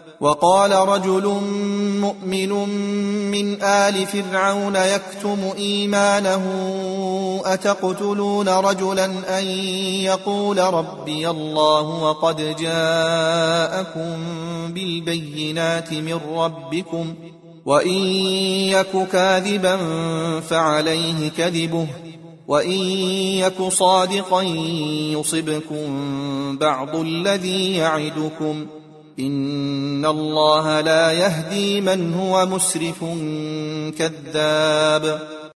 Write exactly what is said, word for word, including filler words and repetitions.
وقال رجل مؤمن من آل فرعون يكتم إيمانه أتقتلون رجلا أن يقول ربي الله وقد جاءكم بالبينات من ربكم وإن يك كاذبا فعليه كذبه وإن يك صادقا يصبكم بعض الذي يعدكم إن الله لا يهدي من هو مسرف كذاب.